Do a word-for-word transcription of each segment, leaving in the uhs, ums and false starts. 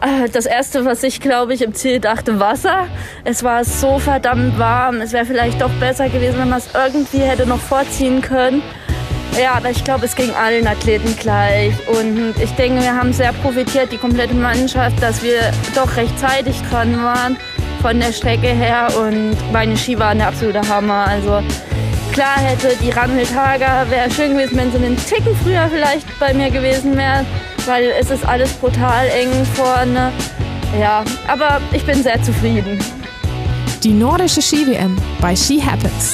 Das Erste, was ich, glaube ich, im Ziel dachte, Wasser. Es war so verdammt warm. Es wäre vielleicht doch besser gewesen, wenn man es irgendwie hätte noch vorziehen können. Ja, aber ich glaube, es ging allen Athleten gleich. Und ich denke, wir haben sehr profitiert, die komplette Mannschaft, dass wir doch rechtzeitig dran waren von der Strecke her. Und meine Ski waren der absolute Hammer. Also klar hätte die Ranhült-Hager, wäre schön gewesen, wenn sie einen Ticken früher vielleicht bei mir gewesen wären. Weil es ist alles brutal eng vorne. Ja, aber ich bin sehr zufrieden. Die nordische Ski-W M bei Ski Happens.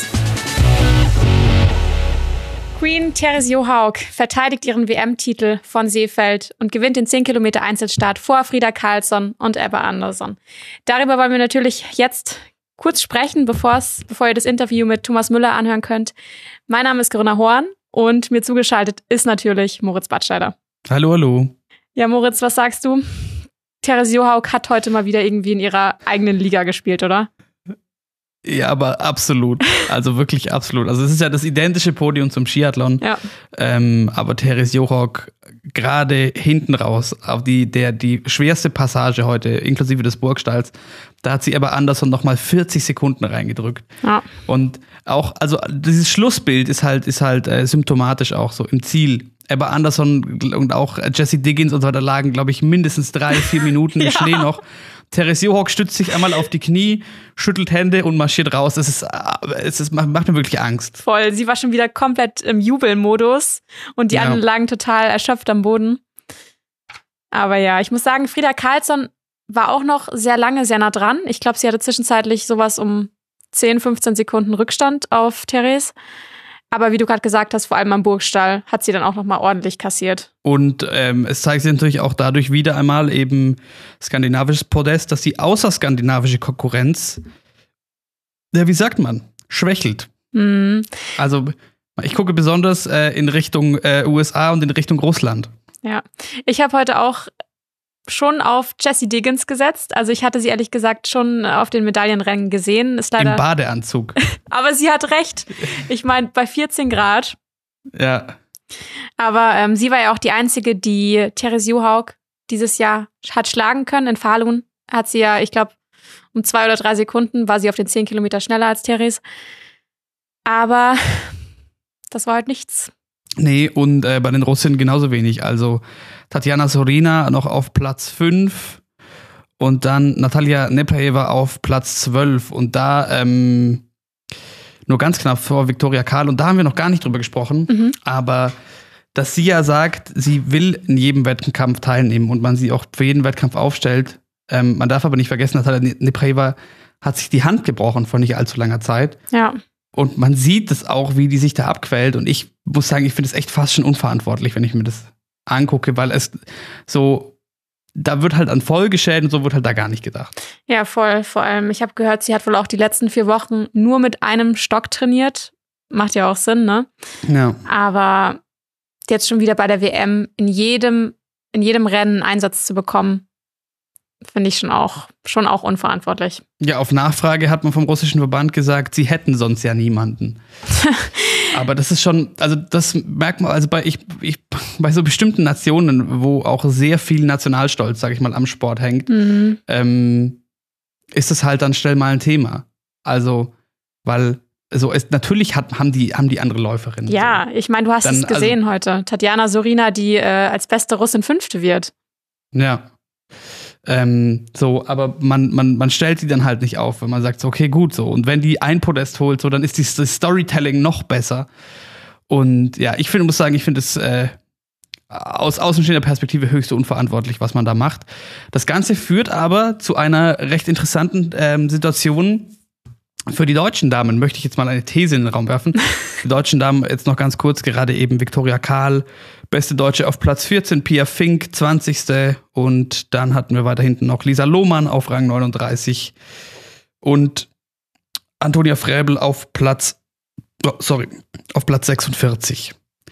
Queen Therese Johaug verteidigt ihren W M-Titel von Seefeld und gewinnt den zehn Kilometer Einzelstart vor Frida Karlsson und Ebba Andersson. Darüber wollen wir natürlich jetzt kurz sprechen, bevor's, bevor ihr das Interview mit Thomas Müller anhören könnt. Mein Name ist Corinna Horn und mir zugeschaltet ist natürlich Moritz Badsteider. Hallo, hallo. Ja, Moritz, was sagst du? Therese Johaug hat heute mal wieder irgendwie in ihrer eigenen Liga gespielt, oder? Ja, aber absolut. Also wirklich absolut. Also es ist ja das identische Podium zum Skiathlon. Ja. Ähm, aber Therese Johaug gerade hinten raus, auf die, der, die schwerste Passage heute, inklusive des Burgstalls, da hat sie Ebba Andersson noch mal vierzig Sekunden reingedrückt. Ja. Und auch, also dieses Schlussbild ist halt, ist halt äh, symptomatisch auch so im Ziel. Ebba Andersson und auch Jessie Diggins und so weiter lagen, glaube ich, mindestens drei, vier Minuten im Ja. Schnee noch. Therese Johaug stützt sich einmal auf die Knie, schüttelt Hände und marschiert raus. Es ist, es ist, macht mir wirklich Angst. Voll, sie war schon wieder komplett im Jubelmodus und die Ja. anderen lagen total erschöpft am Boden. Aber ja, ich muss sagen, Frida Karlsson war auch noch sehr lange sehr nah dran. Ich glaube, sie hatte zwischenzeitlich sowas um zehn, fünfzehn Sekunden Rückstand auf Therese. Aber wie du gerade gesagt hast, vor allem am Burgstall hat sie dann auch noch mal ordentlich kassiert. Und ähm, es zeigt sich natürlich auch dadurch wieder einmal eben skandinavisches Podest, dass die außerskandinavische Konkurrenz, ja, wie sagt man, schwächelt. Mhm. Also ich gucke besonders äh, in Richtung äh, U S A und in Richtung Russland. Ja, ich habe heute auch schon auf Jessie Diggins gesetzt. Also ich hatte sie ehrlich gesagt schon auf den Medaillenrennen gesehen. Ist leider Im Badeanzug. Aber sie hat recht. Ich meine, bei vierzehn Grad. Ja. Aber ähm, sie war ja auch die Einzige, die Therese Johaug dieses Jahr hat schlagen können. In Falun hat sie ja, ich glaube, um zwei oder drei Sekunden war sie auf den zehn Kilometer schneller als Therese. Aber das war halt nichts. Nee, und äh, bei den Russinnen genauso wenig. Also Tatjana Sorina noch auf Platz fünf und dann Natalia Neplaeva auf Platz zwölf. Und da ähm, nur ganz knapp vor Viktoria Karl. Und da haben wir noch gar nicht drüber gesprochen. Mhm. Aber dass sie ja sagt, sie will in jedem Wettkampf teilnehmen und man sie auch für jeden Wettkampf aufstellt. Ähm, man darf aber nicht vergessen, Natalia Neplaeva hat sich die Hand gebrochen vor nicht allzu langer Zeit. Ja. Und man sieht es auch, wie die sich da abquält. Und ich muss sagen, ich finde es echt fast schon unverantwortlich, wenn ich mir das angucke, weil es so, da wird halt an Folgeschäden und so wird halt da gar nicht gedacht. Ja, voll. Vor allem, ich habe gehört, sie hat wohl auch die letzten vier Wochen nur mit einem Stock trainiert. Macht ja auch Sinn, ne? Ja. Aber jetzt schon wieder bei der W M in jedem, in jedem Rennen einen Einsatz zu bekommen, finde ich schon auch, schon auch unverantwortlich. Ja, auf Nachfrage hat man vom russischen Verband gesagt, sie hätten sonst ja niemanden. Aber das ist schon, also das merkt man, also bei, ich, ich, bei so bestimmten Nationen, wo auch sehr viel Nationalstolz, sag ich mal, am Sport hängt, Mhm. ähm, ist das halt dann schnell mal ein Thema. Also, weil so ist, natürlich hat, haben, die, haben die andere Läuferinnen. Ja, ich meine, du hast Dann, es gesehen heute. Tatjana Sorina, die äh, als beste Russin Fünfte wird. So. Ja. Ähm, so, aber man, man, man stellt die dann halt nicht auf, wenn man sagt, so, okay, gut, so. Und wenn die ein Podest holt, so, dann ist die, das Storytelling noch besser. Und ja, ich finde, muss sagen, ich finde es äh, aus außenstehender Perspektive höchst unverantwortlich, was man da macht. Das Ganze führt aber zu einer recht interessanten ähm, Situation für die deutschen Damen. Möchte ich jetzt mal eine These in den Raum werfen. Die deutschen Damen, jetzt noch ganz kurz, gerade eben Viktoria Karl, beste Deutsche auf Platz vierzehn, Pia Fink, zwanzigste Und dann hatten wir weiter hinten noch Lisa Lohmann auf Rang neununddreißig und Antonia Fräbel auf Platz, oh, sorry, auf Platz sechsundvierzig.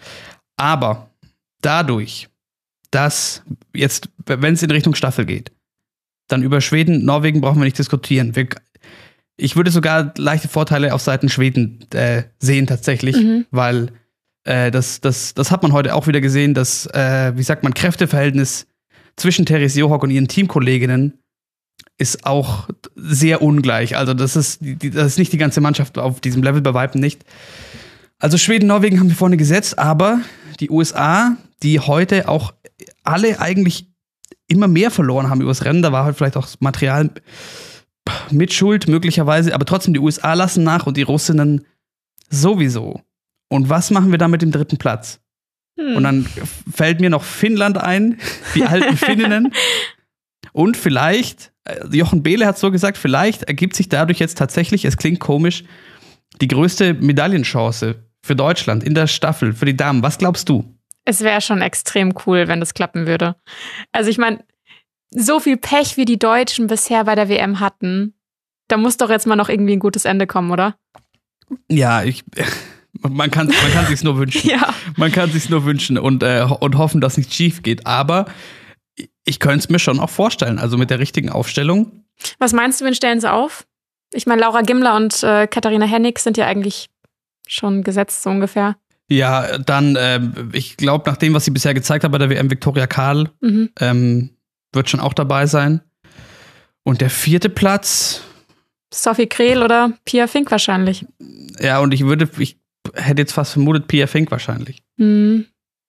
Aber dadurch, dass jetzt, wenn es in Richtung Staffel geht, dann über Schweden, Norwegen brauchen wir nicht diskutieren. Wir, ich würde sogar leichte Vorteile auf Seiten Schweden äh, sehen tatsächlich, Mhm. weil äh, das, das, das hat man heute auch wieder gesehen, das, äh, wie sagt man, Kräfteverhältnis zwischen Therese Johaug und ihren Teamkolleginnen ist auch sehr ungleich. Also das ist, das ist nicht die ganze Mannschaft auf diesem Level, bei Weitem nicht. Also Schweden, Norwegen haben wir vorne gesetzt, aber die U S A, die heute auch alle eigentlich immer mehr verloren haben übers Rennen, da war halt vielleicht auch das Material mit Schuld möglicherweise, aber trotzdem, die U S A lassen nach und die Russinnen sowieso. Und was machen wir da mit dem dritten Platz? Hm. Und dann fällt mir noch Finnland ein, die alten Finninnen. Und vielleicht, Jochen Behle hat so gesagt, vielleicht ergibt sich dadurch jetzt tatsächlich, es klingt komisch, die größte Medaillenchance für Deutschland in der Staffel, für die Damen. Was glaubst du? Es wäre schon extrem cool, wenn das klappen würde. Also ich meine, so viel Pech, wie die Deutschen bisher bei der W M hatten, da muss doch jetzt mal noch irgendwie ein gutes Ende kommen, oder? Ja, ich, man kann man kann sich's nur wünschen. Ja. Man kann sich's nur wünschen und, äh, und hoffen, dass nichts schief geht. Aber ich könnte es mir schon auch vorstellen, also mit der richtigen Aufstellung. Was meinst du, wen stellen sie auf? Ich meine, Laura Gimler und äh, Katharina Hennig sind ja eigentlich schon gesetzt, so ungefähr. Ja, dann, äh, ich glaube, nach dem, was sie bisher gezeigt hat bei der W M, Viktoria Karl, mhm. ähm, wird schon auch dabei sein. Und der vierte Platz? Sophie Krehl oder Pia Fink wahrscheinlich. Ja, und ich würde, ich hätte jetzt fast vermutet, Pia Fink wahrscheinlich. Mhm.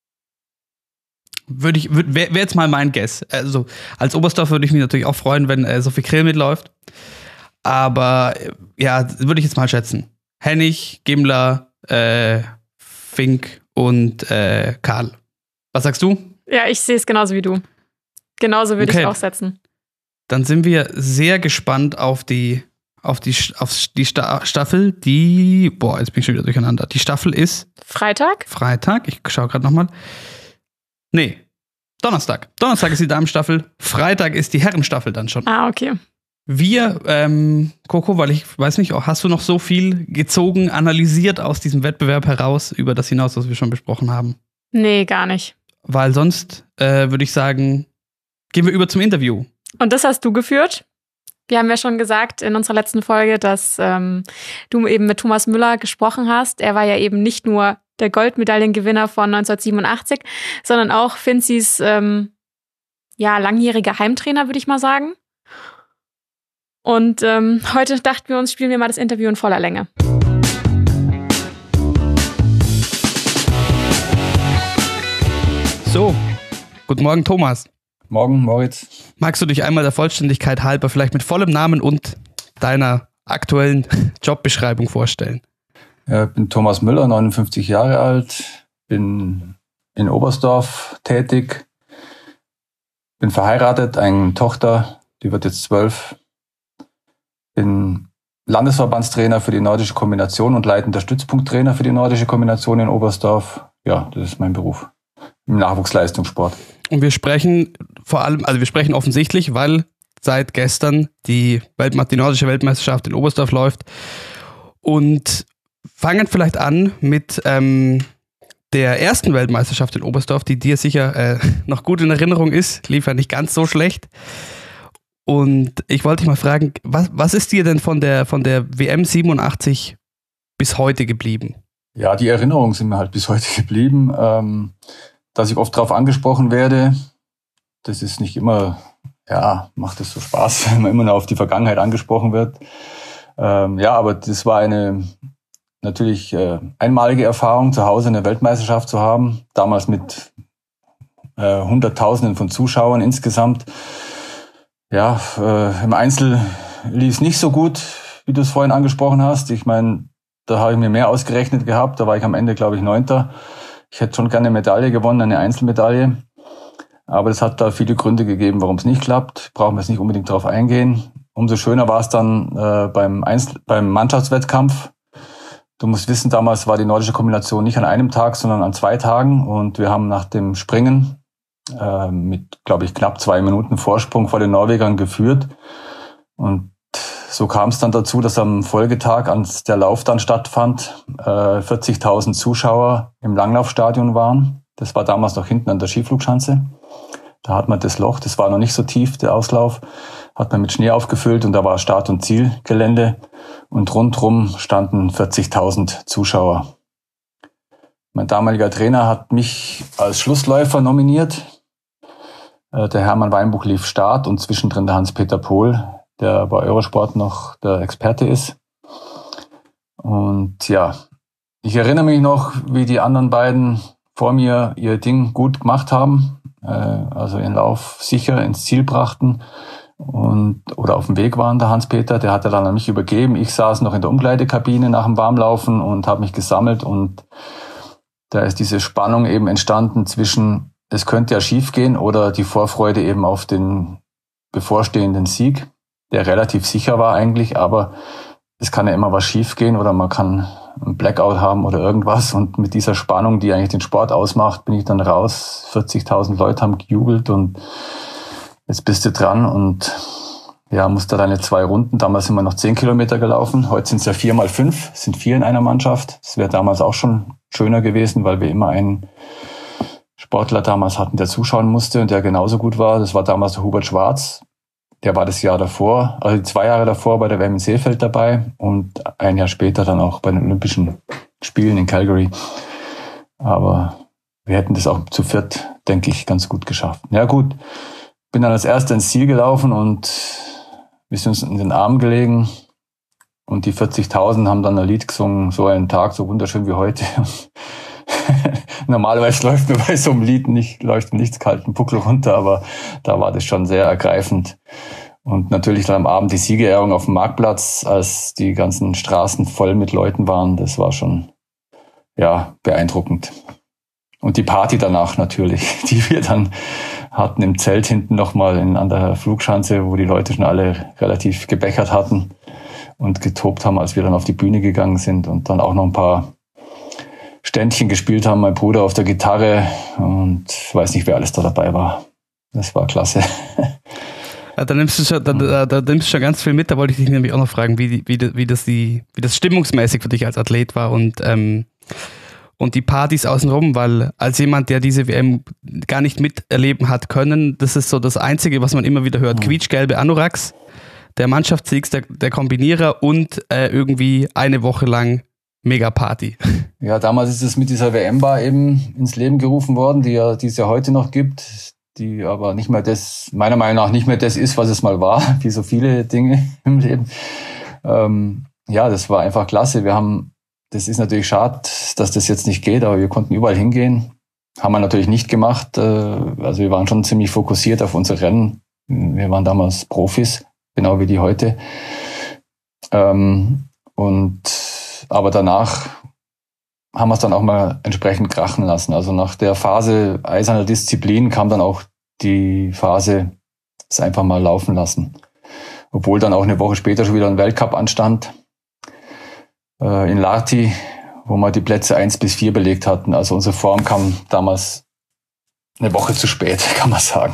Würde ich, wäre wär jetzt mal mein Guess. Also, als Oberstdorf würde ich mich natürlich auch freuen, wenn äh, Sophie Krehl mitläuft. Aber, ja, würde ich jetzt mal schätzen. Hennig, Gimler, äh, Fink und äh, Karl. Was sagst du? Ja, ich sehe es genauso wie du. Genauso würde okay. ich auch setzen. Dann sind wir sehr gespannt auf die, auf die, auf die Sta- Staffel, die, boah, jetzt bin ich schon wieder durcheinander. Die Staffel ist Freitag? Freitag, ich schaue gerade nochmal. Nee, Donnerstag. Donnerstag ist die Damenstaffel, Freitag ist die Herrenstaffel dann schon. Ah, okay. Wir, ähm, Coco, weil ich weiß nicht, hast du noch so viel gezogen, analysiert aus diesem Wettbewerb heraus, über das hinaus, was wir schon besprochen haben? Nee, gar nicht. Weil sonst äh, würde ich sagen, gehen wir über zum Interview. Und das hast du geführt? Wir haben ja schon gesagt in unserer letzten Folge, dass ähm, du eben mit Thomas Müller gesprochen hast. Er war ja eben nicht nur der Goldmedaillengewinner von neunzehnhundertsiebenundachtzig, sondern auch Finzis ähm, ja, langjähriger Heimtrainer, würde ich mal sagen. Und ähm, heute dachten wir uns, spielen wir mal das Interview in voller Länge. So, guten Morgen, Thomas. Morgen, Moritz. Magst du dich einmal der Vollständigkeit halber vielleicht mit vollem Namen und deiner aktuellen Jobbeschreibung vorstellen? Ja, ich bin Thomas Müller, neunundfünfzig Jahre alt, bin in Oberstdorf tätig, bin verheiratet, eine Tochter, die wird jetzt zwölf, bin Landesverbandstrainer für die nordische Kombination und leitender Stützpunkttrainer für die nordische Kombination in Oberstdorf. Ja, das ist mein Beruf im Nachwuchsleistungssport. Und wir sprechen vor allem, also wir sprechen offensichtlich, weil seit gestern die, Weltme- die nordische Weltmeisterschaft in Oberstdorf läuft und fangen vielleicht an mit ähm, der ersten Weltmeisterschaft in Oberstdorf, die dir sicher äh, noch gut in Erinnerung ist, lief ja nicht ganz so schlecht. Und ich wollte dich mal fragen, was, was ist dir denn von der, von der W M siebenundachtzig bis heute geblieben? Ja, die Erinnerungen sind mir halt bis heute geblieben, ähm, dass ich oft darauf angesprochen werde. Das ist nicht immer, ja, macht es so Spaß, wenn man immer nur auf die Vergangenheit angesprochen wird. Ähm, ja, aber das war eine natürlich äh, einmalige Erfahrung, zu Hause eine Weltmeisterschaft zu haben. Damals mit äh, Hunderttausenden von Zuschauern insgesamt. Ja, äh, im Einzel lief es nicht so gut, wie du es vorhin angesprochen hast. Ich meine, da habe ich mir mehr ausgerechnet gehabt. Da war ich am Ende, glaube ich, Neunter. Ich hätte schon gerne eine Medaille gewonnen, eine Einzelmedaille. Aber es hat da viele Gründe gegeben, warum es nicht klappt. Brauchen wir jetzt nicht unbedingt darauf eingehen. Umso schöner war es dann äh, beim, Einzel- beim Mannschaftswettkampf. Du musst wissen, damals war die nordische Kombination nicht an einem Tag, sondern an zwei Tagen. Und wir haben nach dem Springen äh, mit, glaube ich, knapp zwei Minuten Vorsprung vor den Norwegern geführt. Und so kam es dann dazu, dass am Folgetag, als der Lauf dann stattfand, äh, vierzigtausend Zuschauer im Langlaufstadion waren. Das war damals noch hinten an der Skiflugschanze. Da hat man das Loch, das war noch nicht so tief, der Auslauf, hat man mit Schnee aufgefüllt und da war Start- und Zielgelände und rundherum standen vierzigtausend Zuschauer. Mein damaliger Trainer hat mich als Schlussläufer nominiert. Äh, der Hermann Weinbuch lief Start und zwischendrin der Hans-Peter Pohl, der bei Eurosport noch der Experte ist. Und ja, ich erinnere mich noch, wie die anderen beiden vor mir ihr Ding gut gemacht haben, äh, also ihren Lauf sicher ins Ziel brachten und oder auf dem Weg waren. Der Hans-Peter, der hatte dann an mich übergeben. Ich saß noch in der Umkleidekabine nach dem Warmlaufen und habe mich gesammelt und da ist diese Spannung eben entstanden zwischen, es könnte ja schief gehen oder die Vorfreude eben auf den bevorstehenden Sieg, der relativ sicher war eigentlich, aber es kann ja immer was schief gehen oder man kann einen Blackout haben oder irgendwas. Und mit dieser Spannung, die eigentlich den Sport ausmacht, bin ich dann raus. vierzigtausend Leute haben gejubelt und jetzt bist du dran und ja, musst da deine zwei Runden. Damals sind wir noch zehn Kilometer gelaufen. Heute sind es ja vier mal fünf, es sind vier in einer Mannschaft. Das wäre damals auch schon schöner gewesen, weil wir immer einen Sportler damals hatten, der zuschauen musste und der genauso gut war. Das war damals der Hubert Schwarz. Der war das Jahr davor, also zwei Jahre davor bei der W M in Seefeld dabei und ein Jahr später dann auch bei den Olympischen Spielen in Calgary. Aber wir hätten das auch zu viert, denke ich, ganz gut geschafft. Ja gut, bin dann als Erster ins Ziel gelaufen und wir sind uns in den Armen gelegen und die vierzigtausend haben dann ein Lied gesungen, so einen Tag, so wunderschön wie heute. Normalerweise läuft mir bei so einem Lied nicht, läuft mir nichts kalten Buckel runter, aber da war das schon sehr ergreifend. Und natürlich dann am Abend die Siegerehrung auf dem Marktplatz, als die ganzen Straßen voll mit Leuten waren, das war schon, ja, beeindruckend. Und die Party danach natürlich, die wir dann hatten im Zelt hinten nochmal an der Flugschanze, wo die Leute schon alle relativ gebechert hatten und getobt haben, als wir dann auf die Bühne gegangen sind und dann auch noch ein paar Ständchen gespielt haben, mein Bruder auf der Gitarre und ich weiß nicht, wer alles da dabei war. Das war klasse. Ja, da nimmst du schon, da, da, da nimmst du schon ganz viel mit. Da wollte ich dich nämlich auch noch fragen, wie, wie, wie, das, die, wie das stimmungsmäßig für dich als Athlet war und, ähm, und die Partys außenrum, weil als jemand, der diese W M gar nicht miterleben hat können, das ist so das Einzige, was man immer wieder hört. Mhm. Quietschgelbe Anoraks, der Mannschaftssieg, der, der Kombinierer und äh, irgendwie eine Woche lang Mega-Party. Ja, damals ist es mit dieser W M-Bar eben ins Leben gerufen worden, die ja, die es ja heute noch gibt, die aber nicht mehr das, meiner Meinung nach nicht mehr das ist, was es mal war, wie so viele Dinge im Leben. Ähm, ja, das war einfach klasse. Wir haben, das ist natürlich schade, dass das jetzt nicht geht, aber wir konnten überall hingehen. Haben wir natürlich nicht gemacht. Äh, also wir waren schon ziemlich fokussiert auf unsere Rennen. Wir waren damals Profis, genau wie die heute. Ähm, und aber danach haben wir es dann auch mal entsprechend krachen lassen. Also nach der Phase eiserner Disziplin kam dann auch die Phase, es einfach mal laufen lassen. Obwohl dann auch eine Woche später schon wieder ein Weltcup anstand äh, in Lahti, wo wir die Plätze eins bis vier belegt hatten. Also unsere Form kam damals eine Woche zu spät, kann man sagen.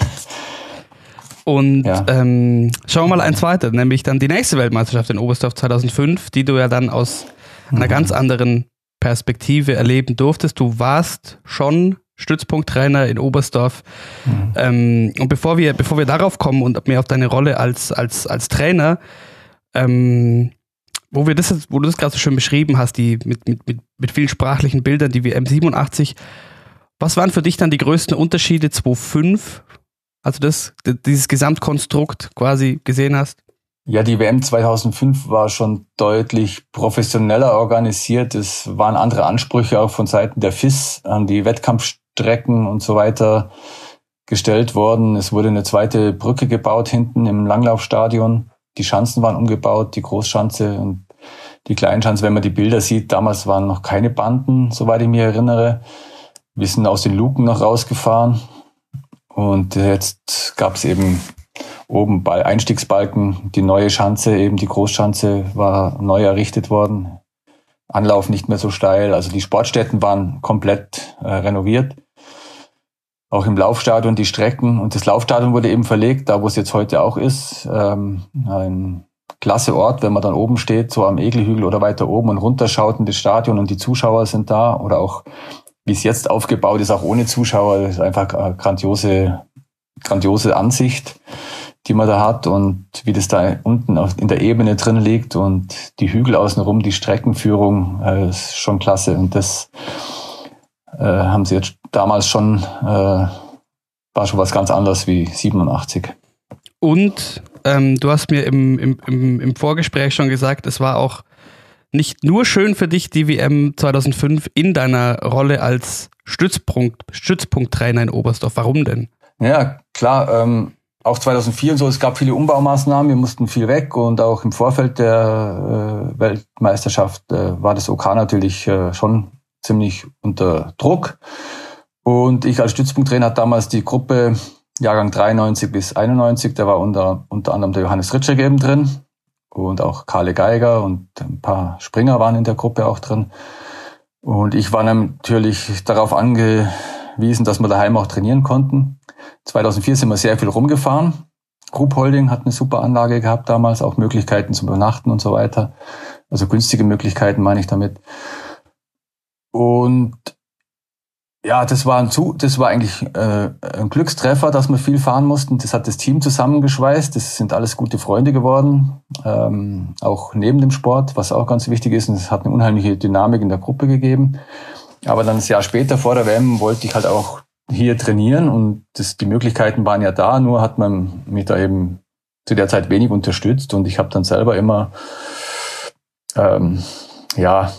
Und ja. ähm, schauen wir mal eins weiter, nämlich dann die nächste Weltmeisterschaft in Oberstdorf zweitausendfünf, die du ja dann aus einer ganz anderen Perspektive erleben durftest. Du warst schon Stützpunkttrainer in Oberstdorf. Mhm. Ähm, und bevor wir, bevor wir darauf kommen und mehr auf deine Rolle als, als, als Trainer, ähm, wo wir das, wo du das gerade so schön beschrieben hast, die mit, mit, mit, mit vielen sprachlichen Bildern, die W M siebenundachtzig, was waren für dich dann die größten Unterschiede zweitausendfünf, also das, dieses Gesamtkonstrukt quasi gesehen hast? Ja, die W M zweitausendfünf war schon deutlich professioneller organisiert. Es waren andere Ansprüche auch von Seiten der F I S an die Wettkampfstrecken und so weiter gestellt worden. Es wurde eine zweite Brücke gebaut hinten im Langlaufstadion. Die Schanzen waren umgebaut, die Großschanze und die Kleinschanze. Wenn man die Bilder sieht, damals waren noch keine Banden, soweit ich mich erinnere. Wir sind aus den Luken noch rausgefahren und jetzt gab es eben oben bei Einstiegsbalken die neue Schanze, eben die Großschanze war neu errichtet worden. Anlauf nicht mehr so steil. Also die Sportstätten waren komplett äh, renoviert. Auch im Laufstadion die Strecken. Und das Laufstadion wurde eben verlegt, da wo es jetzt heute auch ist. Ähm, ein klasse Ort, wenn man dann oben steht, so am Egelhügel oder weiter oben und runterschaut in das Stadion und die Zuschauer sind da. Oder auch, wie es jetzt aufgebaut ist, auch ohne Zuschauer. Das ist einfach eine grandiose, grandiose Ansicht, die man da hat und wie das da unten in der Ebene drin liegt und die Hügel außenrum, die Streckenführung, äh, ist schon klasse. Und das äh, haben sie jetzt damals schon äh, war schon was ganz anderes wie siebenundachtzig. Und ähm, du hast mir im, im, im, im Vorgespräch schon gesagt, es war auch nicht nur schön für dich, die W M zweitausendfünf in deiner Rolle als Stützpunkt, Stützpunkttrainer in Oberstdorf. Warum denn? Ja, klar, ähm, auch zweitausendvier und so, es gab viele Umbaumaßnahmen, wir mussten viel weg und auch im Vorfeld der äh, Weltmeisterschaft äh, war das O K natürlich äh, schon ziemlich unter Druck. Und ich als Stützpunkttrainer hatte damals die Gruppe Jahrgang dreiundneunzig bis einundneunzig, da war unter, unter anderem der Johannes Ritschek eben drin und auch Karle Geiger und ein paar Springer waren in der Gruppe auch drin. Und ich war natürlich darauf angewiesen, dass wir daheim auch trainieren konnten. zweitausendvier sind wir sehr viel rumgefahren. Group Holding hat eine super Anlage gehabt damals, auch Möglichkeiten zum Übernachten und so weiter. Also günstige Möglichkeiten meine ich damit. Und ja, das war ein Zu, das war eigentlich äh, ein Glückstreffer, dass wir viel fahren mussten. Das hat das Team zusammengeschweißt. Das sind alles gute Freunde geworden, ähm, auch neben dem Sport, was auch ganz wichtig ist. Und es hat eine unheimliche Dynamik in der Gruppe gegeben. Aber dann ein Jahr später vor der W M wollte ich halt auch hier trainieren und das, die Möglichkeiten waren ja da. Nur hat man mich da eben zu der Zeit wenig unterstützt und ich habe dann selber immer ähm, ja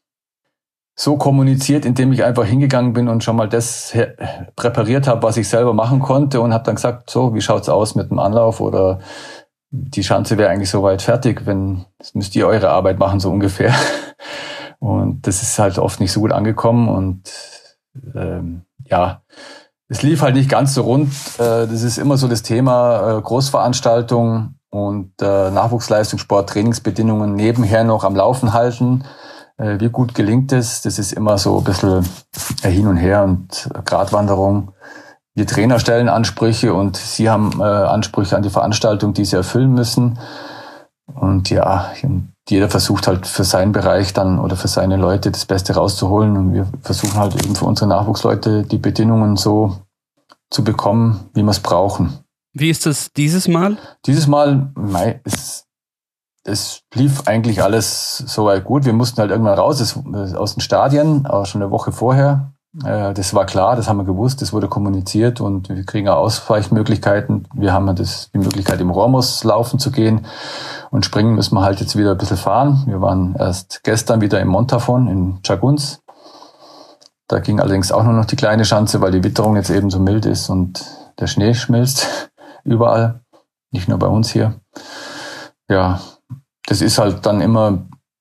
so kommuniziert, indem ich einfach hingegangen bin und schon mal das präpariert habe, was ich selber machen konnte und habe dann gesagt, so, wie schaut's aus mit dem Anlauf oder die Schanze wäre eigentlich soweit fertig, wenn, das müsst ihr eure Arbeit machen, so ungefähr. Und das ist halt oft nicht so gut angekommen und ähm, ja, es lief halt nicht ganz so rund. Äh, das ist immer so das Thema äh, Großveranstaltungen und äh, Nachwuchsleistungssport, Trainingsbedingungen nebenher noch am Laufen halten. Wie gut gelingt es? Das ist immer so ein bisschen hin und her und Gratwanderung. Wir Trainer stellen Ansprüche und sie haben äh, Ansprüche an die Veranstaltung, die sie erfüllen müssen. Und ja, jeder versucht halt für seinen Bereich dann oder für seine Leute das Beste rauszuholen. Und wir versuchen halt eben für unsere Nachwuchsleute die Bedingungen so zu bekommen, wie wir es brauchen. Wie ist das dieses Mal? Dieses Mal, mei, ist es lief eigentlich alles soweit gut. Wir mussten halt irgendwann raus es, aus den Stadien, auch schon eine Woche vorher. Äh, das war klar, das haben wir gewusst, das wurde kommuniziert und wir kriegen auch Ausweichmöglichkeiten. Wir haben das, die Möglichkeit, im Rormus laufen zu gehen und springen müssen wir halt jetzt wieder ein bisschen fahren. Wir waren erst gestern wieder im Montafon in Chaguns. Da ging allerdings auch nur noch die kleine Schanze, weil die Witterung jetzt eben so mild ist und der Schnee schmilzt überall, nicht nur bei uns hier. Ja, das ist halt dann immer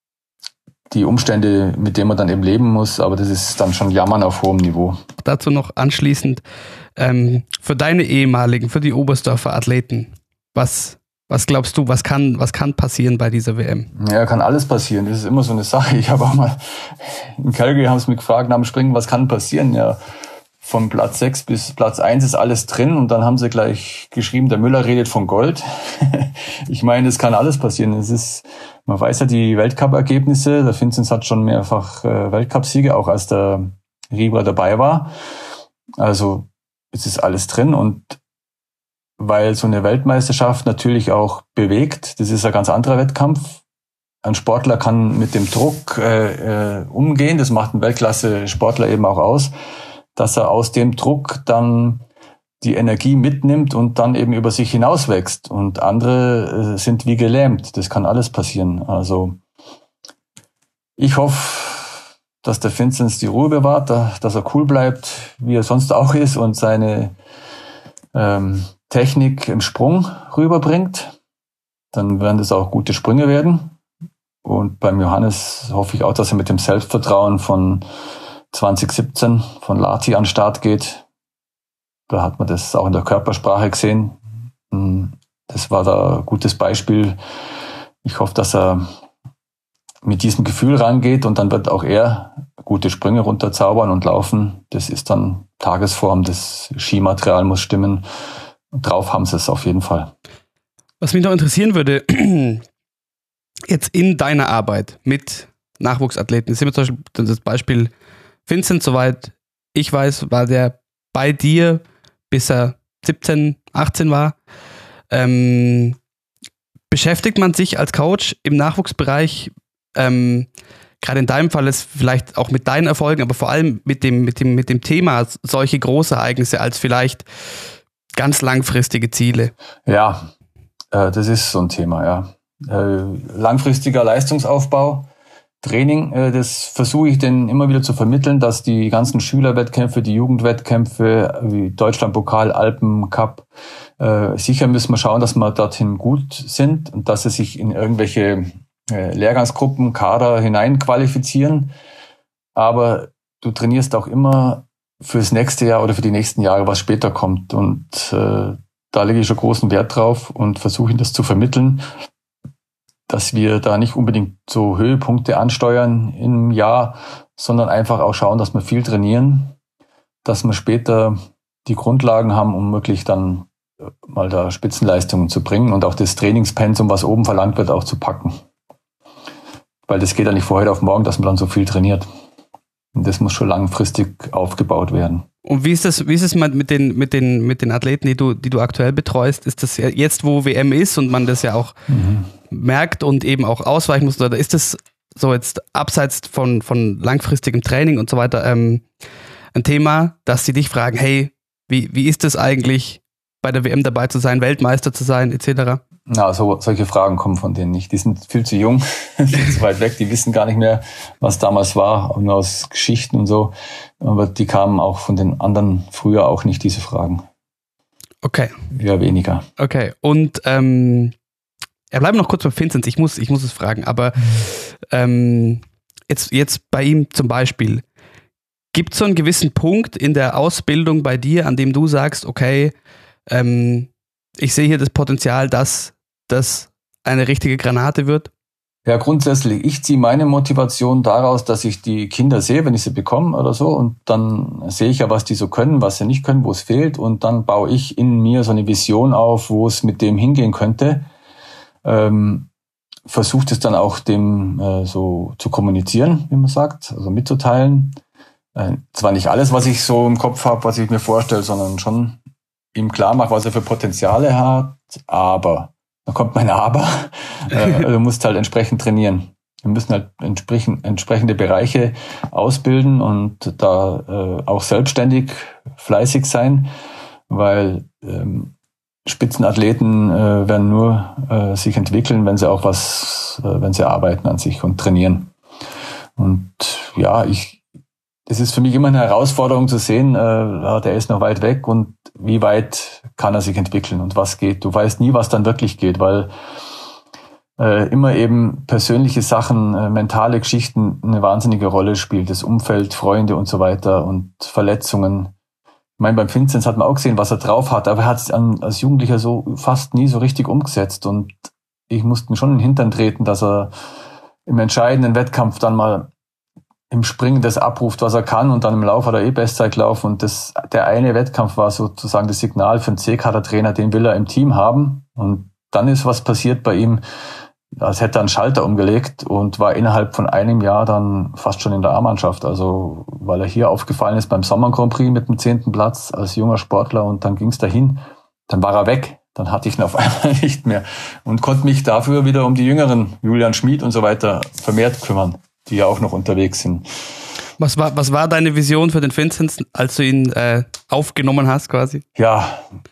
die Umstände, mit denen man dann eben leben muss, aber das ist dann schon Jammern auf hohem Niveau. Dazu noch anschließend, ähm, für deine ehemaligen, für die Oberstdorfer Athleten, was, was glaubst du, was kann, was kann passieren bei dieser W M? Ja, kann alles passieren, das ist immer so eine Sache. Ich habe auch mal, in Calgary haben sie mich gefragt nach dem Springen, was kann passieren? Ja, von Platz sechs bis Platz eins ist alles drin und dann haben sie gleich geschrieben, der Müller redet von Gold. Ich meine, es kann alles passieren. Es ist, man weiß ja die Weltcup-Ergebnisse, der Vinzenz hat schon mehrfach äh, Weltcupsiege, auch als der Rieber dabei war. Also es ist alles drin und weil so eine Weltmeisterschaft natürlich auch bewegt, das ist ein ganz anderer Wettkampf. Ein Sportler kann mit dem Druck äh, äh, umgehen, das macht ein Weltklasse-Sportler eben auch aus, dass er aus dem Druck dann die Energie mitnimmt und dann eben über sich hinauswächst. Und andere äh, sind wie gelähmt. Das kann alles passieren. Also ich hoffe, dass der Vinzenz die Ruhe bewahrt, dass er cool bleibt, wie er sonst auch ist und seine ähm, Technik im Sprung rüberbringt. Dann werden das auch gute Sprünge werden. Und beim Johannes hoffe ich auch, dass er mit dem Selbstvertrauen von zwanzig siebzehn von Lati an den Start geht. Da hat man das auch in der Körpersprache gesehen. Das war da ein gutes Beispiel. Ich hoffe, dass er mit diesem Gefühl rangeht und dann wird auch er gute Sprünge runterzaubern und laufen. Das ist dann Tagesform, das Skimaterial muss stimmen. Drauf haben sie es auf jeden Fall. Was mich noch interessieren würde, jetzt in deiner Arbeit mit Nachwuchsathleten, ist immer zum Beispiel das Beispiel Vinzenz, soweit ich weiß, war der bei dir, bis er siebzehn, achtzehn war. Ähm, beschäftigt man sich als Coach im Nachwuchsbereich ähm, gerade in deinem Fall ist vielleicht auch mit deinen Erfolgen, aber vor allem mit dem, mit dem, mit dem Thema solche Großereignisse als vielleicht ganz langfristige Ziele? Ja, äh, das ist so ein Thema, ja. Äh, langfristiger Leistungsaufbau, Training, äh, das versuche ich denen immer wieder zu vermitteln, dass die ganzen Schülerwettkämpfe, die Jugendwettkämpfe, wie Deutschlandpokal, Alpencup, äh, sicher müssen wir schauen, dass wir dorthin gut sind und dass sie sich in irgendwelche äh, Lehrgangsgruppen, Kader hinein qualifizieren. Aber du trainierst auch immer fürs nächste Jahr oder für die nächsten Jahre, was später kommt. Und äh, da lege ich schon großen Wert drauf und versuche ihnen das zu vermitteln, dass wir da nicht unbedingt so Höhepunkte ansteuern im Jahr, sondern einfach auch schauen, dass wir viel trainieren, dass wir später die Grundlagen haben, um wirklich dann mal da Spitzenleistungen zu bringen und auch das Trainingspensum, was oben verlangt wird, auch zu packen. Weil das geht ja nicht von heute auf morgen, dass man dann so viel trainiert. Und das muss schon langfristig aufgebaut werden. Und wie ist das, wie ist es mit den, mit den, mit den Athleten, die du, die du aktuell betreust? Ist das jetzt, wo W M ist und man das ja auch mhm. merkt und eben auch ausweichen muss, oder ist das so jetzt abseits von, von langfristigem Training und so weiter ähm, ein Thema, dass sie dich fragen, hey, wie, wie ist das eigentlich, bei der W M dabei zu sein, Weltmeister zu sein, et cetera? Na, so, solche Fragen kommen von denen nicht. Die sind viel zu jung, viel zu weit weg. Die wissen gar nicht mehr, was damals war, nur aus Geschichten und so. Aber die kamen auch von den anderen früher auch nicht, diese Fragen. Okay. Ja, weniger. Okay. Und ähm, ja, bleiben noch kurz bei Vinzenz. Ich muss, ich muss es fragen. Aber ähm, jetzt, jetzt bei ihm zum Beispiel, gibt es so einen gewissen Punkt in der Ausbildung bei dir, an dem du sagst, okay, ähm, ich sehe hier das Potenzial, dass das eine richtige Granate wird? Ja, grundsätzlich, ich ziehe meine Motivation daraus, dass ich die Kinder sehe, wenn ich sie bekomme oder so, und dann sehe ich ja, was die so können, was sie nicht können, wo es fehlt, und dann baue ich in mir so eine Vision auf, wo es mit dem hingehen könnte. Ähm, versucht es dann auch dem äh, so zu kommunizieren, wie man sagt, also mitzuteilen. Äh, zwar nicht alles, was ich so im Kopf habe, was ich mir vorstelle, sondern schon ihm klar mache, was er für Potenziale hat, aber, da kommt mein Aber, äh, du musst halt entsprechend trainieren. Wir müssen halt entsprechend, entsprechende Bereiche ausbilden und da äh, auch selbstständig fleißig sein, weil ähm, Spitzenathleten äh, werden nur äh, sich entwickeln, wenn sie auch was, äh, wenn sie arbeiten an sich und trainieren. Und ja, ich es ist für mich immer eine Herausforderung zu sehen, äh, der ist noch weit weg und wie weit kann er sich entwickeln und was geht. Du weißt nie, was dann wirklich geht, weil äh, immer eben persönliche Sachen, äh, mentale Geschichten eine wahnsinnige Rolle spielt. Das Umfeld, Freunde und so weiter und Verletzungen. Ich meine, beim Vinzenz hat man auch gesehen, was er drauf hat, aber er hat es als Jugendlicher so fast nie so richtig umgesetzt und ich musste ihm schon in den Hintern treten, dass er im entscheidenden Wettkampf dann mal im Springen das abruft, was er kann, und dann im Lauf hat er eh Bestzeit gelaufen, und das, der eine Wettkampf war sozusagen das Signal für einen C-Kader-Trainer, den will er im Team haben, und dann ist was passiert bei ihm, als hätte er einen Schalter umgelegt und war innerhalb von einem Jahr dann fast schon in der A-Mannschaft, also weil er hier aufgefallen ist beim Sommer Grand Prix mit dem zehnten Platz als junger Sportler, und dann ging es dahin, dann war er weg, dann hatte ich ihn auf einmal nicht mehr und konnte mich dafür wieder um die Jüngeren, Julian Schmid und so weiter, vermehrt kümmern, die ja auch noch unterwegs sind. Was war, was war deine Vision für den Vinzenz, als du ihn äh, aufgenommen hast quasi? Ja,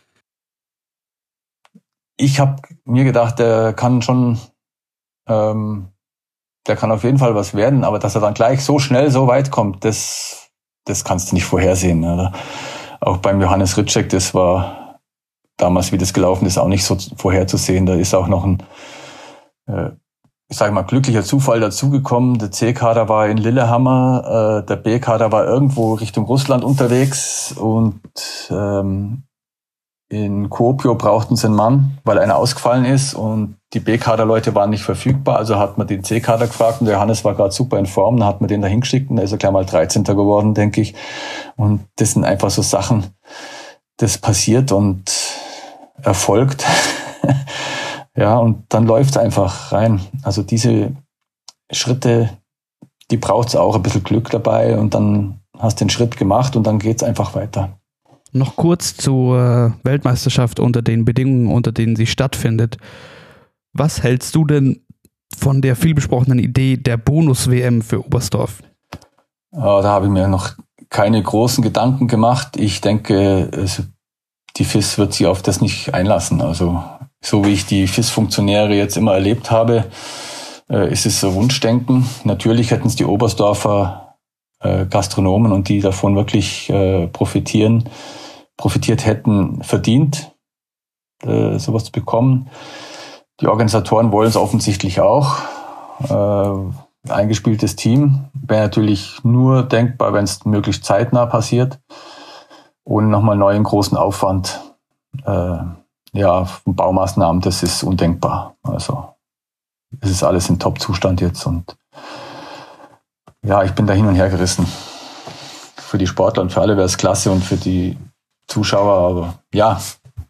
ich habe mir gedacht, der kann schon, ähm, der kann auf jeden Fall was werden, aber dass er dann gleich so schnell so weit kommt, das, das kannst du nicht vorhersehen. Oder? Auch beim Johannes Ritschek, das war damals, wie das gelaufen ist, auch nicht so vorherzusehen. Da ist auch noch ein äh, ich sage mal, glücklicher Zufall dazugekommen. Der C-Kader war in Lillehammer, äh, der B-Kader war irgendwo Richtung Russland unterwegs, und ähm, in Kuopio brauchten sie einen Mann, weil einer ausgefallen ist, und die B-Kader-Leute waren nicht verfügbar, also hat man den C-Kader gefragt, und der Johannes war gerade super in Form, dann hat man den da hingeschickt, und da ist er gleich mal dreizehnter geworden, denke ich. Und das sind einfach so Sachen, das passiert und erfolgt. Ja, und dann läuft's einfach rein. Also diese Schritte, die braucht's auch, ein bisschen Glück dabei, und dann hast du den Schritt gemacht und dann geht's einfach weiter. Noch kurz zur Weltmeisterschaft unter den Bedingungen, unter denen sie stattfindet. Was hältst du denn von der vielbesprochenen Idee der Bonus-W M für Oberstdorf? Da habe ich mir noch keine großen Gedanken gemacht. Ich denke, die F I S wird sich auf das nicht einlassen. Also so wie ich die F I S-Funktionäre jetzt immer erlebt habe, ist es so Wunschdenken. Natürlich hätten es die Oberstdorfer Gastronomen und die davon wirklich profitieren, profitiert hätten, verdient, sowas zu bekommen. Die Organisatoren wollen es offensichtlich auch. Äh, eingespieltes Team wäre natürlich nur denkbar, wenn es möglichst zeitnah passiert. Ohne nochmal neuen großen Aufwand. Äh, ja, Baumaßnahmen, das ist undenkbar. Also es ist alles in Top-Zustand jetzt. Und ja, ich bin da hin und her gerissen. Für die Sportler und für alle wäre es klasse und für die Zuschauer. Aber ja,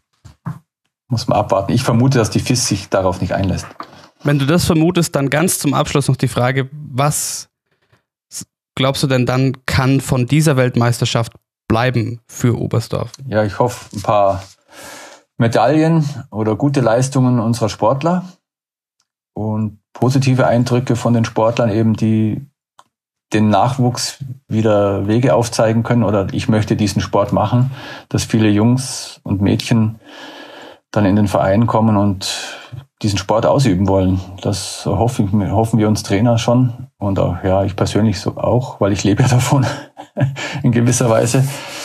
muss man abwarten. Ich vermute, dass die F I S sich darauf nicht einlässt. Wenn du das vermutest, dann ganz zum Abschluss noch die Frage, was glaubst du denn dann kann von dieser Weltmeisterschaft bleiben für Oberstdorf? Ja, ich hoffe, ein paar Medaillen oder gute Leistungen unserer Sportler und positive Eindrücke von den Sportlern eben, die den Nachwuchs wieder Wege aufzeigen können oder ich möchte diesen Sport machen, dass viele Jungs und Mädchen dann in den Verein kommen und diesen Sport ausüben wollen. Das hoffen, hoffen wir uns Trainer schon und auch ja ich persönlich so auch, weil ich lebe ja davon in gewisser Weise.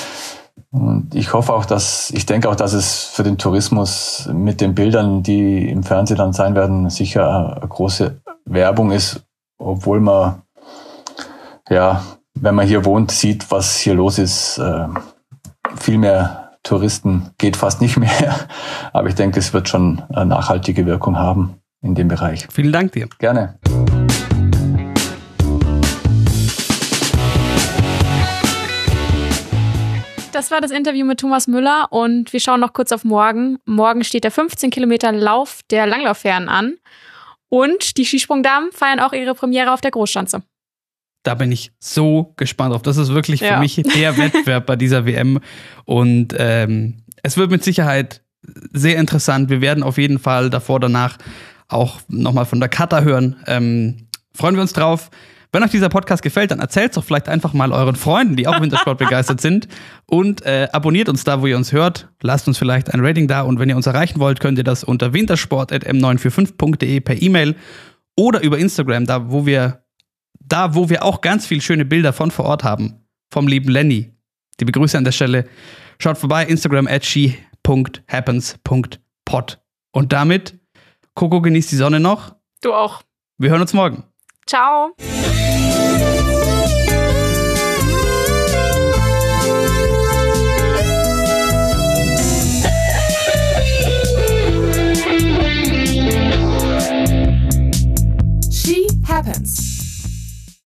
Und ich hoffe auch, dass ich denke auch, dass es für den Tourismus mit den Bildern, die im Fernsehen dann sein werden, sicher eine große Werbung ist, obwohl man ja, wenn man hier wohnt, sieht, was hier los ist, äh, viel mehr Touristen geht fast nicht mehr. Aber ich denke, es wird schon eine nachhaltige Wirkung haben in dem Bereich. Vielen Dank dir. Gerne. Das war das Interview mit Thomas Müller und wir schauen noch kurz auf morgen. Morgen steht der fünfzehn Kilometer Lauf der Langlaufherren an und die Skisprungdamen feiern auch ihre Premiere auf der Großschanze. Da bin ich so gespannt drauf. Das ist wirklich für ja. mich der Wettbewerb bei dieser W M. Und ähm, es wird mit Sicherheit sehr interessant. Wir werden auf jeden Fall davor, danach auch nochmal von der Kata hören. Ähm, freuen wir uns drauf. Wenn euch dieser Podcast gefällt, dann erzählt es doch vielleicht einfach mal euren Freunden, die auch Wintersport begeistert sind. Und äh, abonniert uns da, wo ihr uns hört. Lasst uns vielleicht ein Rating da. Und wenn ihr uns erreichen wollt, könnt ihr das unter wintersport at m neun vier fünf punkt de per E-Mail oder über Instagram, da wo wir Da, wo wir auch ganz viel schöne Bilder von vor Ort haben, vom lieben Lenny. Die Begrüße an der Stelle. Schaut vorbei, Instagram at ski punkt happens punkt pod. Und damit, Coco, genießt die Sonne noch. Du auch. Wir hören uns morgen. Ciao. She Happens.